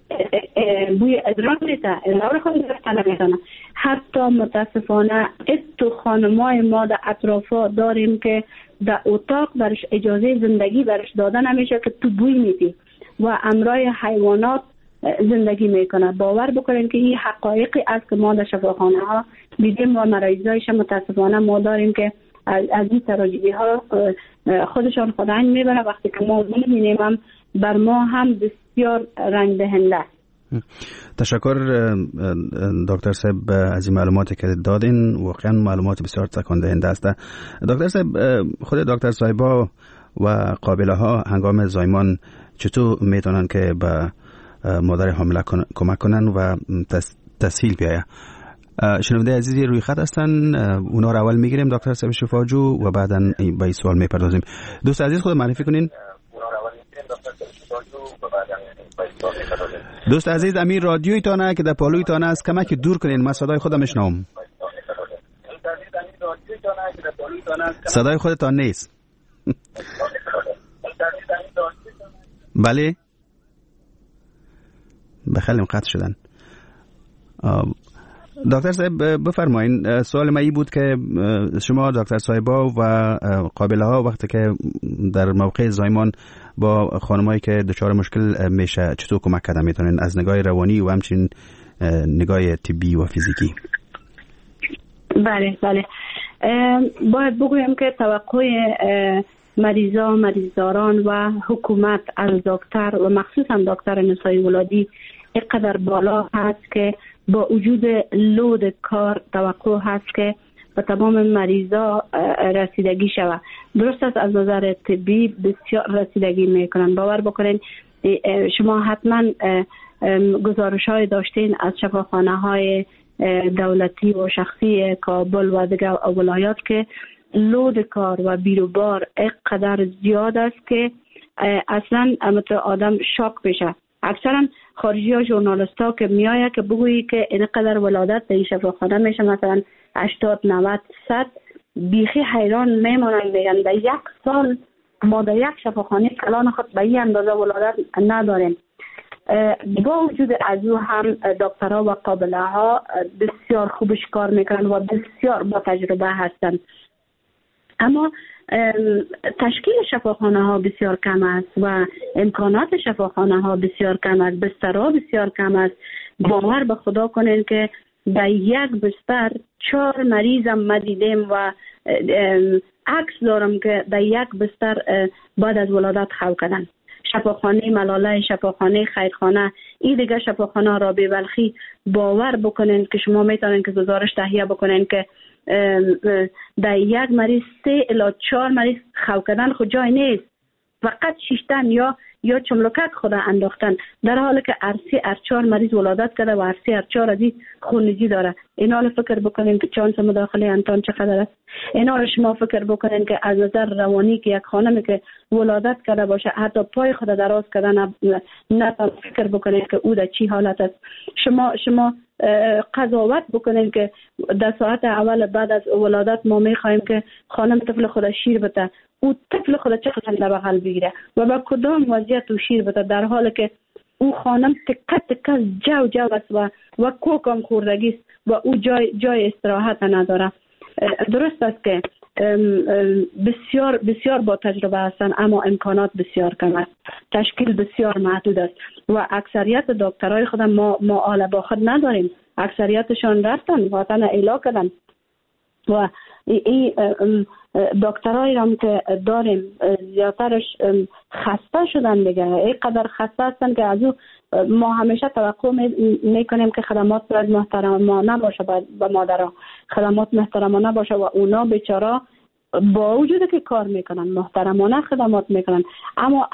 بوی ادرار میده، ادرار خود گرفته نمیتونه. حتی متاسفانه تو خانمای ما در اطرافا داریم که در اتاق برش اجازه زندگی برش داده نمیشه که تو بوی میدی و امرای حیوانات زندگی میکنه. باور بکنین که این حقایقی است که ما در شفاخانه ها دیدیم و مریضایش متاسفانه ما داریم که از این تراژدی ها خودشان خداین میبره. وقتی که ما میبینیم هم بر ما هم بسیار رنج دهنده. تشکر دکتر صاحب از این معلوماتی که دادین، واقعا معلومات بسیار تکان دهنده است. دکتر صاحب، خود دکتر صاحبا و قابله ها هنگام زایمان چطور میتونن که به مادر حامله کمک کنن و تسهیل بیاید؟ شنونده عزیزی روی خط هستن، اونا رو اول میگیریم دکتر صاحب شفاجو و بعدا به این سوال میپردازیم. دوست عزیز خود معرفی کنین. دوست عزیز، امیر رادیوی تانه که در پالوی تانه است کمک دور کنین، من صدای خودم میشنوم. صدای خودتان نیست. بله بخلیم قطع شدن. دکتر صاحب بفرمایین. سوال من این بود که شما دکتر صاحبا و قابله ها وقتی که در موقع زایمان با خانمایی که دچار مشکل میشه چطور کمک کردن میتونین از نگاه روانی و همچنین نگاه طبی و فیزیکی؟ بله باید بگویم که توقع مریضداران و حکومت از دکتر و مخصوصا دکتر نسای ولادی اینقدر بالا هست که با وجود لود کار توقع هست که به تمام مریضا رسیدگی شود. درست است از نظر طبی بسیار رسیدگی میکنن. باور بکنین شما حتما گزارش های داشتین از شفاخانه های دولتی و شخصی کابل و دیگر ولایات که لود کار و بیروبار اینقدر زیاد است که اصلا آدم شاک بشه. اکثرا خارجی ها ژورنالیست ها که میآید که بگویی که اینقدر ولادت در این شفاخانه میشه مثلا 80 90 100 بیخی حیران میمونن، میگن در یک سال ما در یک شفاخانه کلان خود به این اندازه ولادت نداریم. با وجود از او هم دکترها و قابله ها بسیار خوبش کار میکنن و بسیار با تجربه هستند، اما تشکیل شفاخانه ها بسیار کم است و امکانات شفاخانه ها بسیار کم است، بسترها بسیار کم است. باور به خدا کنین که در یک بستر 4 مریضم ما دیدیم و عکس دارم که در یک بستر بعد از ولادت خو کردن. شفاخانه ملاله، شفاخانه خیرخانه، این دیگه شفاخانه رابعه بلخی باور بکنین که شما میتونین که گزارش تهیه بکنین که در یک مریض 3 الی 4 مریض خو کردن خود جای نیست، فقط شیشتن یا چملکک خود انداختن، در حالی که ارسی 4 مریض ولادت کرده و ارسی 4 از این خونریزی داره. اینا رو فکر بکنین که چانس مداخله انتان چقدر است. اینا رو شما فکر بکنین که از نظر روانی که یک خانمی که ولادت کرده باشه حتی پای خود دراز کردن نه فکر بکنین که او در چی حالت است. شما قضاوت بکنین که در ساعت اول بعد از ولادت ما میخوایم که خانم طفل خود شیر بده، او طفل خود چقدر در بغل بگیره و با کدام وضعیت او شیر بده، در حالی که او خانم تکه جو است و کوکم خوردگی است و او جای استراحت نداره. درست است که بسیار با تجربه هستند اما امکانات بسیار کم است، تشکیل بسیار محدود است و اکثریت دکترای خود ما آل با خود نداریم. اکثریتشان رفتن وطن اعلا کردن و این دکترایی هم که داریم زیادترش خسته شدن دیگه. اینقدر خسته هستن که از او ما همیشه توقع میکنیم که خدمات باید محترمانه باشه، به مادرها خدمات محترمانه باشه و اونا بیچاره با وجود که کار میکنن محترمانه خدمات میکنن اما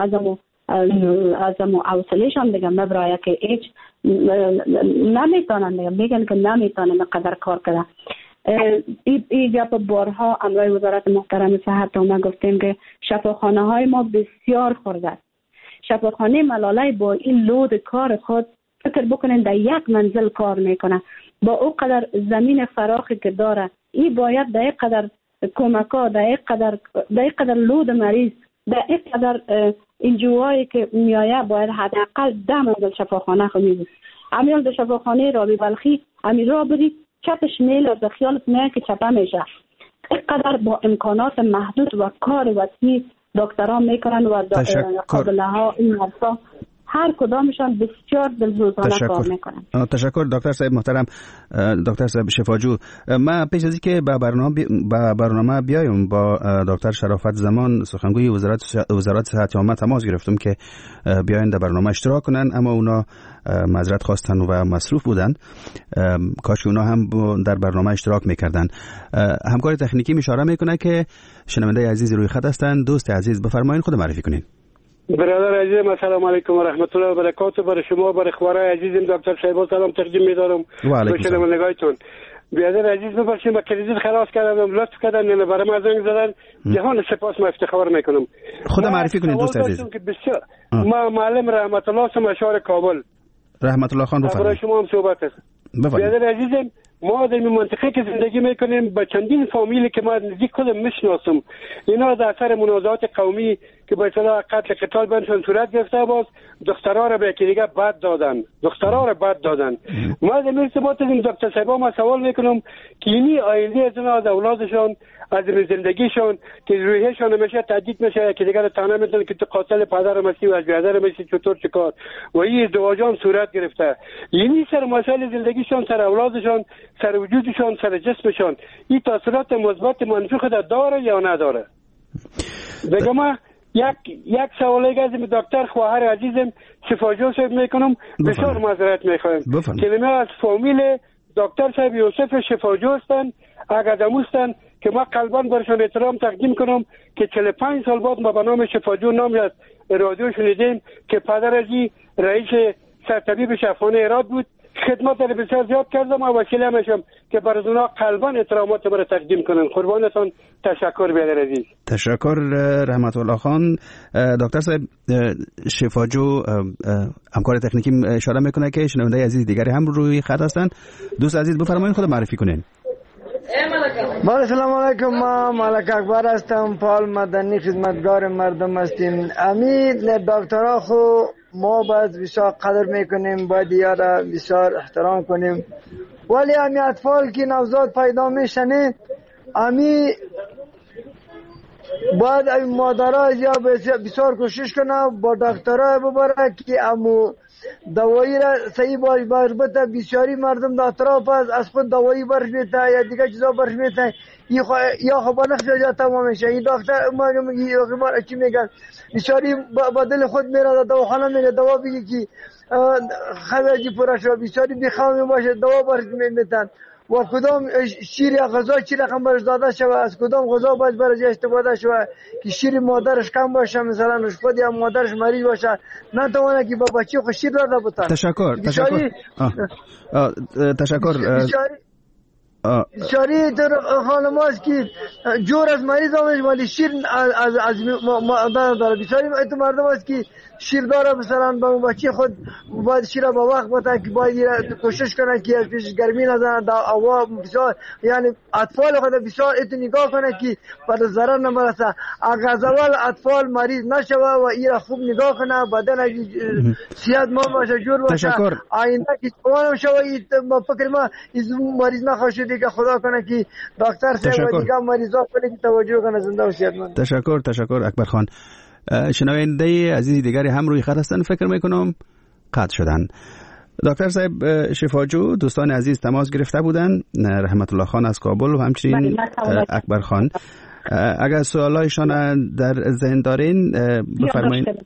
از حوصله‌شان دیگه مبرایه که هیچ نمیتونن دیگه، میگن که نمیتونن قدر کار کنن. این گپ بارها امرای وزارت محترم صحت ما گفتیم که شفاخانه های ما بسیار خرد است. شفاخانه ملاله با این لود کار خود فکر بکنین در یک منزل کار میکنه، با او قدر زمین فراخی که داره این باید در این قدر کمکا، در این قدر لود مریض، در این قدر انجوهایی که میایه باید حداقل 10 منزل شفاخانه خود میبود. امیال در شفاخانه رابعه بلخی امیر را بری چپش میل و در خیالت میاد که چپه میشه. اینقدر با امکانات محدود و کار وسیع دکترها میکنن و قابله ها این مرسا هر کدامشان بسیار دلسوزانه کار میکنن. تشکر دکتر صاحب محترم، دکتر صاحب شفاجو. من پیش از اینکه به برنامه بیایم با دکتر شرافت زمان سخنگوی وزارت صحت عامه تماس گرفتم که بیاین در برنامه اشتراک کنن، اما اونا معذرت خواستن و مصروف بودن. کاش اونا هم در برنامه اشتراک میکردن. همکار تکنیکی اشاره میکنه که شنونده عزیز روی خط هستن. دوست عزیز بفرمایید خود معرفی کنین. برادر عزیزم السلام علیکم و رحمت الله و برکاته. برای شما برای خوارای عزیزم دکتر صاحب سلام تقدیم می‌دارم. و علیکم السلام. شنوندگانتون بیادر عزیز ببخشید ما کریدیت خلاص کردم، لطف کردن یعنی برای ما زنگ زدن، جهان سپاس ما افتخار میکنم. خودم معرفی کنید دوست عزیز. ما معلم رحمت الله هستم اشار کابل. رحمت الله خان بفرمایید. برای شما هم صحبت است. بیادر عزیزم ما در این منطقه که زندگی میکنیم با چندین فامیلی که ما نزدیک خودم میشناسم، اینا در اثر منازعات قومی که به اصطلاح قتل قتال بینشون صورت گرفته، باز دخترها را به یکی دیگه بد دادن، ما در ارتباط این دکتر صاحبا ما سوال میکنم که اینی آینده از اینا، از اولادشان، از زندگیشان که روحیشان همیشه تهدید میشه که دیگه تنها میتونن که تو قاتل پدر مستی و از برادر مستی چطور چیکار و این ازدواجان صورت گرفته، یعنی سر مسائل زندگیشان، سر اولادشان، سر وجودشان، سر جسمشان این تاثیرات مثبت منفی خود داره یا نداره؟ دیگه ما یک سوالی از دکتر خواهر عزیزم شفاجو صاحب میکنم، بسیار معذرت میخوایم کلمه از فامیل دکتر صاحب یوسف شفاجو هستن، اگداموستن که ما قلباً برشان احترام تقدیم کنم که 45 سال بعد ما به نام شفاجو نامی از رادیو شنیدیم که پدر ازی رئیس سرطبیب شفاخانه هرات بود. خدمت را بسیار زیاد کردم و وسیله میشم که برای اونا قلباً احترامات را تقدیم کنن. قربانتان، تشکر بیادر عزیز. تشکر رحمت الله خان. دکتر صاحب شفاجو همکار تکنیکی اشاره میکنه که شنونده عزیز دیگری هم روی خط هستن. دوست عزیز بفرمایید خود معرفی کنین. سلام علیکم، ما ملک اکبر هستم، فعال مدنی خدمتگار مردم هستیم. امید دکترها خو ما باید بسیار قدر میکنیم، باید یارا بسیار احترام کنیم، ولی امی اطفال که نوزاد پیدا میشنه امی باید امی مادرها یا بسیار کوشش کنه با دکترها ببره که امو دوایی را صحیح باید بته. بسیاری مردم در اطراف از خود دوایی برش میته یا دیگه چیزا برش میته، یا خب نقش جا تمام میشه. این دکتر ما چی میگن، بسیاری با دل خود میره دواخانه میره دوا بگی که خرجی پورا شو، بسیاری بیخوامی باشه دوا برش میتن و کدام شیر یا غذا چی رقم برش داده شوه، از کدام غذا باید برش استفاده شوه که شیر مادرش کم باشه، مثلا خود یا مادرش مریض باشه نتوانه که با بچه خود شیر داده بتن. تشکر. بسیاری در خانم هاست که جور از مریض آمش ولی شیر از مادر داره. بسیاری مردم هست که شیر داره، مثلا با بچه خود باید شیر با وقت بده که باید کوشش کنه که از پیش گرمی نزنه در هوا. بسیار یعنی اطفال خود بسیار ایتو نگاه کنه که بر ضرر نمرسه. اگر از اول اطفال مریض نشوه و ایرا خوب نگاه کنه، بدن صحتمند باشه، جور باشه، آینده که جوان شوه. ما فکر ما مریض نخواشه دیگه خدا کنه که دکتر صاحب و دیگه مریضا کنه که توجه کنه زنده و صحتمند. تشکر اکبر خان. شنونده عزیز دیگری هم روی خط هستن، فکر میکنم قطع شدن. دکتر صاحب شفاجو دوستان عزیز تماس گرفته بودن، رحمت الله خان از کابل و همچنین اکبر خان. اگر سوالایشان در ذهن دارین بفرمایید.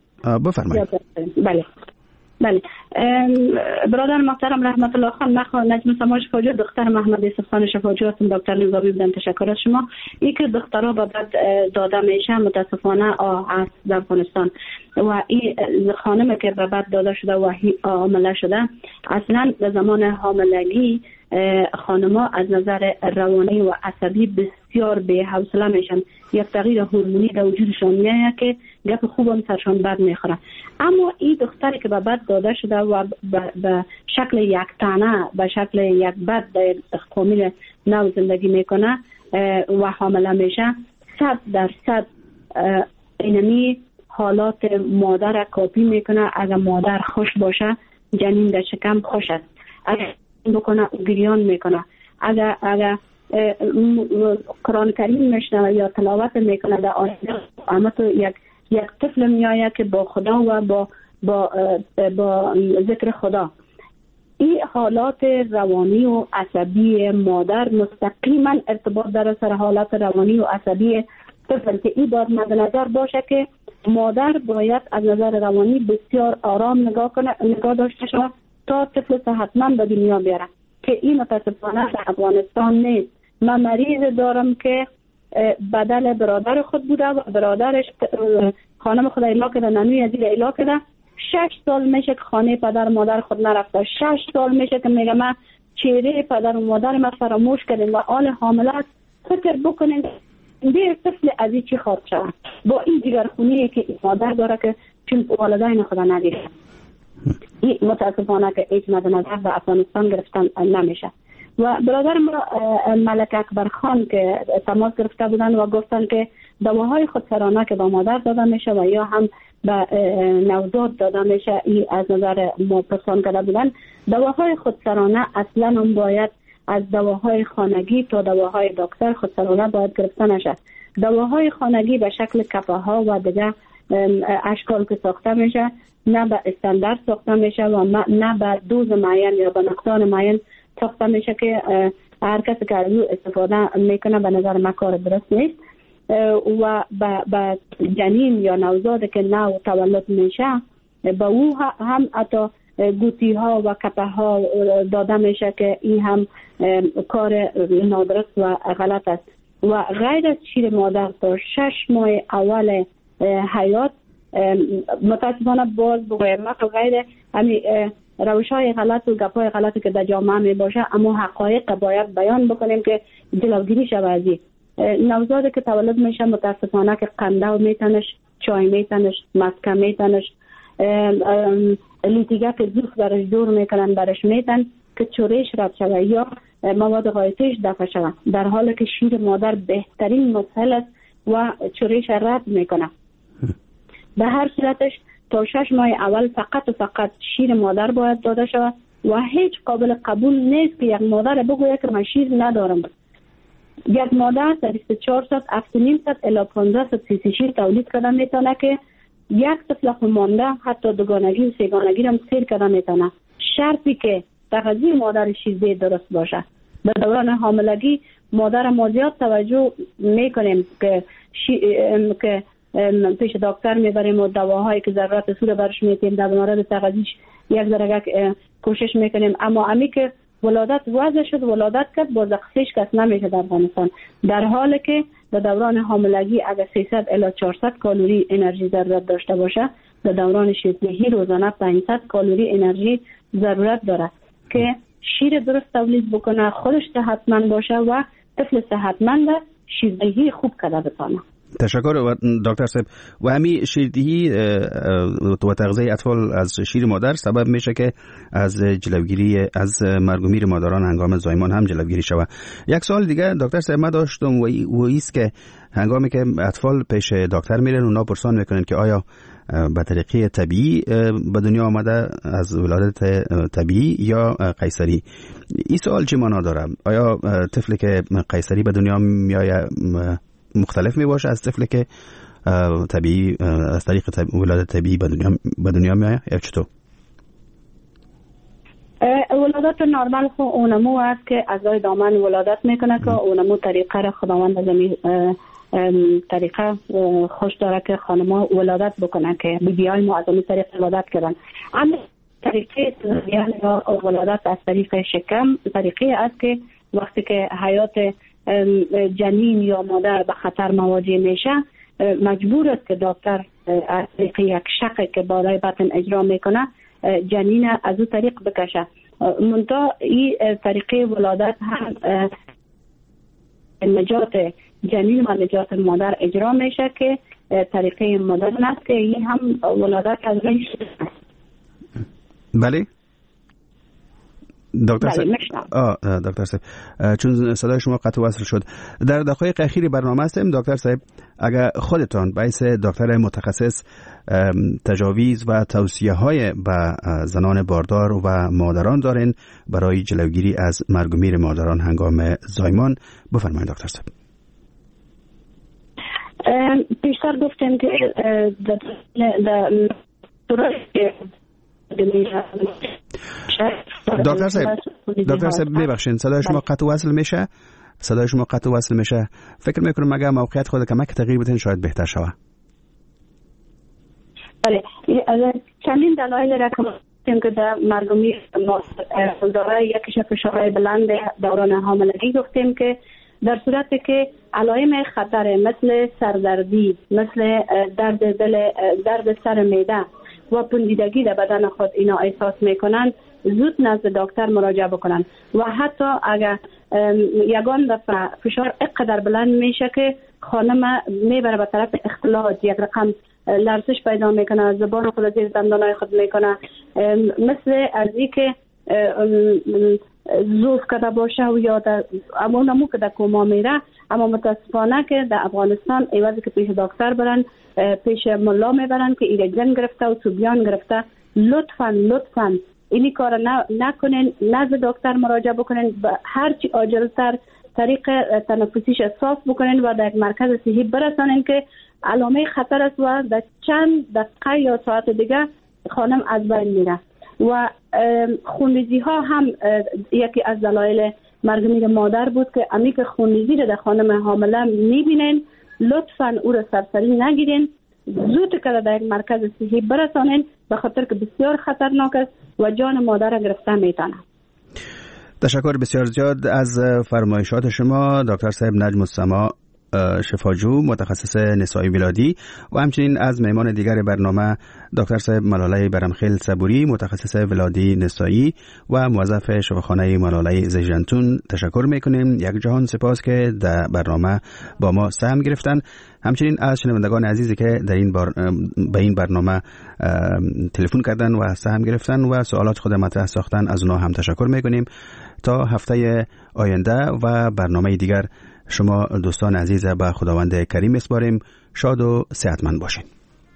بله برادر محترم رحمت الله خان، نجم سما شفاجو دختر محمد یوسف خان شفاجو هستم، دکتر نظامی بودن. تشکر از شما. این که دخترها به بعد داده میشه متاسفانه است در افغانستان و این خانم که به بعد داده شده و حامله شده، اصلا در زمان حاملگی خانم‌ها از نظر روانی و عصبی بسیار به حوصله میشن. یک تغییر هورمونی در وجودشان میاد که گپ خوبم سرشان بد میخوره. اما این دختری که به بعد داده شده و به شکل یک تنه، به شکل یک بد در کامل نو زندگی میکنه و حامله میشه، 100% اینمی حالات مادر کاپی میکنه. اگر مادر خوش باشه جنین در شکم خوش است، اگر بکنه گریان میکنه، اگر قرآن کریم میشنوه یا تلاوت میکنه در آینده اما تو یک طفل میآید که با خدا و با ذکر خدا. این حالات روانی و عصبی مادر مستقیما ارتباط داره سر حالات روانی و عصبی طفل که این باید مد نظر باشه که مادر باید از نظر روانی بسیار آرام نگاه داشته شود تا طفل صحتمند به دنیا بیاره که این متاسفانه در افغانستان نیست. من مریض دارم که بدل برادر خود بوده و برادرش خانم خود ایلا کرده، ننوی عزیز ایلا کرده. 6 سال میشه که خانه پدر مادر خود نرفته. 6 سال میشه که میگه من چهره پدر و مادر ما فراموش کردیم و آل حاملات فکر بکنیم دیر طفل از چی خارج شود با این جگرخونی که مادر داره که چون والدین خدا ندیده. این متاسفانه که هیچ مد نظر به افغانستان گرفتن نمیشه. و برادر ما ملک اکبر خان که تماس گرفته بودن و گفتن که دواهای خودسرانه که با مادر داده میشه و یا هم به نوزاد داده میشه، این از نظر ما پرسان کرده بودن. دواهای خودسرانه اصلا هم باید از دواهای خانگی تا دواهای دکتر خودسرانه باید گرفته نشه. دواهای خانگی به شکل کپه ها و دیگه اشکال که ساخته میشه نه به استاندارد ساخته میشه و نه به دوز معین یا به مقدار معین ساخته میشه که هر کسی که از او استفاده میکنه به نظر ما کار درست نیست و به جنین یا نوزاد که نو تولد میشه به او هم حتی گوتی ها و کپه ها داده میشه که این هم کار نادرست و غلط است. و غیر از شیر مادر تا 6 ماه اول حیات متاسفانه باز بگویم ما غیر همین روش‌های غلط و گپ‌های غلطی که در جامعه می باشه اما حقایق باید بیان بکنیم که جلوگیری شود از این. نوزاد که تولد میشه متاسفانه که قندو میتنش، چای میتنش، مسکه میتنش، لیتیگه که زوف برش دور میکنن برش میتن که چوریش رد شود یا مواد غایطیش دفع شود، در حالی که شیر مادر بهترین مسهل است و چوریش رد میکنه. به هر صورتش تا 6 ماه اول فقط و فقط شیر مادر باید داده شود و هیچ قابل قبول نیست که یک مادر بگوید که من شیر ندارم. یک مادر در 24 ساعت 7.5 الی 15 سی شیر تولید کرده میتونه که یک طفل مانده حتی دوگانگی و سه‌گانگی هم سیر کرده میتونه، شرطی که تغذیه مادر شیر درست باشه. در دوران حاملگی مادر ما زیاد توجه میکنیم که پیش دکتر میبریم و دواهایی که ضرورت سور برش میتیم در مورد تغذیه‌اش یک ذره کوشش میکنیم، اما امی که ولادت وضع شد ولادت کرد با زخصیش کس نمیشه در افغانستان، در حالی که در دوران حاملگی اگر 300 الی 400 کالری انرژی ضرورت داشته باشه در دوران شیردهی روزانه 500 کالری انرژی ضرورت داره که شیر درست تولید بکنه، خودش صحتمند باشه و طفل صحتمند شیردهی خوب کرده بتونه. تشکر دکتر صاحب. و همین شیردهی و تغذیه اطفال از شیر مادر سبب میشه که از جلوگیری از مرگ و میر مادران هنگام زایمان هم جلوگیری شود. یک سوال دیگه دکتر صاحب ما داشتم و ایست که هنگامی که اطفال پیش دکتر میرن اونا پرسان میکنن که آیا به طریقه طبیعی به دنیا آمده از ولادت طبیعی یا قیصری؟ این سوال چی معنا داره؟ آیا طفلی که قیصری به دنیا میآید مختلف می باشه از طفلی که طبیعی از طریق ولادت طبیعی به دنیا می آید یا چطور؟ ولادت نرمال خو اونمو است که اعضای دامن ولادت میکنه که اونمو طریقه را خداوند زمین طریقه خوش داره که خانم‌ها ولادت بکنن که بی‌بی‌های ما از اون طریق ولادت کردن. اما طریقه یا ولادت از طریق شکم طریقه است که وقتی که حیات جنین یا مادر به خطر مواجه میشه مجبور است که دکتر از طریق یک شق که بالای بطن اجرا میکنه جنین از اون طریق بکشه. منتها این طریقه ولادت هم نجات جنین و نجات مادر اجرا میشه که طریقه مدرن است که این هم ولادت از روی بله دکتر صاحب. دکتر صاحب چون صدای شما قطع وصل شد در دقایق اخیر برنامه هستیم. دکتر صاحب اگر خودتان باعث دکتر متخصص تجاویز و توصیه های به زنان باردار و مادران دارین برای جلوگیری از مرگ و میر مادران هنگام زایمان بفرمایید دکتر صاحب. پیشتر گفتیم که دکتر صاحب ببخشید صدای شما قطع وصل میشه. فکر میکنم اگر موقعیت خود کمک تغییر بدین شاید بهتر شود. بله چندین دلایل را که در مرگ و میر داره، یکیش فشارهای بلند دوران حاملگی گفتیم که در صورتی که علائم خطر مثل سردردی، مثل درد سر معده و پوسیدگی در بدن خود اینا احساس میکنن زود نزد دکتر مراجعه بکنن و حتی اگر یگان دفعه فشار اینقدر بلند میشه که خانم میبره به طرف اختلاط، یک رقم لرزش پیدا میکنه، زبان خود زیر دندانای خود میکنه، مثل از این که زوف کده باشه و یا امونمو که در کوما میره. اما متاسفانه که در افغانستان ایوازی که پیش دکتر برن، پیش ملا میبرن که ایره جن گرفته و سوبیان گرفته. لطفاً اینی کار نکنین، نزد دکتر مراجعه بکنین، هرچی عاجلتر طریق تنفسیش احساس بکنین و در مرکز صحی برسانین که علامه خطر است و در چند دقیقه یا ساعت دیگه خانم از بین میره. و خونریزی ها هم یکی از دلایل مرگ میر مادر بود که امی که خونریزی رو در خانم حامله میبینین، لطفاً او را سرسری نگیرین، زود که در یک مرکز صحی برسانین، به خاطر که بسیار خطرناک است و جان مادر را گرفته میتونه. تشکر بسیار زیاد از فرمایشات شما دکتر صاحب نجم السما شفاجو، متخصص نسایی ولادی، و همچنین از مهمان دیگر برنامه دکتر صاحب ملاله برمخیل صبوری، متخصص ولادی نسایی و موظف شفاخانه ملاله زیجنتون تشکر میکنیم. یک جهان سپاس که در برنامه با ما سهم گرفتن. همچنین از شنوندگان عزیزی که در این به این برنامه تلفن کردن و سهم گرفتن و سوالات خود مطرح ساختن، از اونها هم تشکر میکنیم. تا هفته آینده و برنامه دیگر شما دوستان عزیز به خداوند کریم میسپاریم. شاد و صحتمند باشین.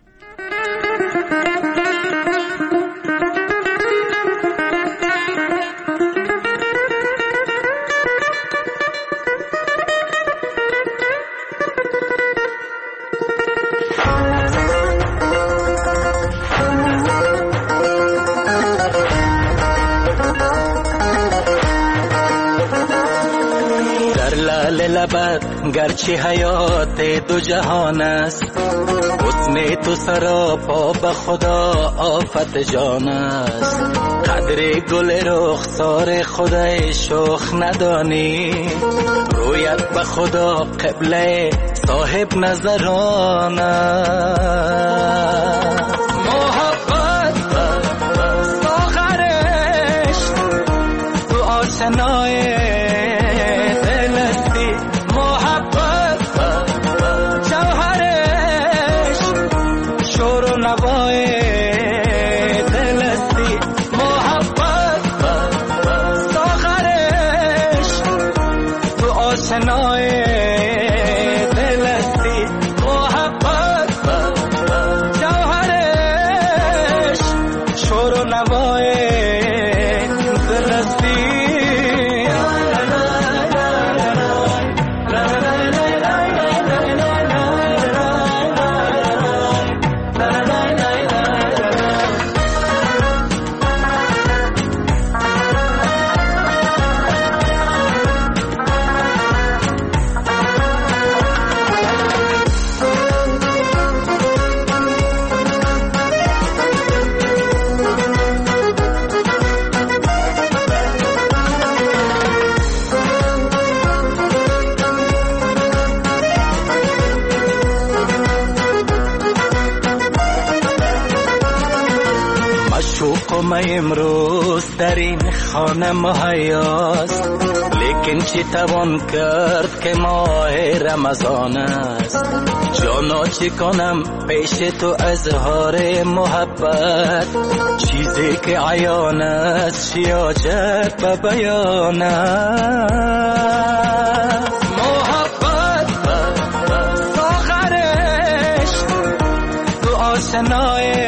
گرچه حیات دو جهان است، حسن تو سراپا به خدا آفت جان است. قدر گل رخسار خدای شوخ ندانی، رویت به خدا قبله صاحب نظران است. محبت ساغرش تو آشنای امروز در این خانه مهیاست، لیکن چی توان کرد که ماه رمضان است. جانا چی کنم پیش تو اظهار محبت، چیزی که عیان است شیاجت به بیان است. محبت ساغرش تو آشنای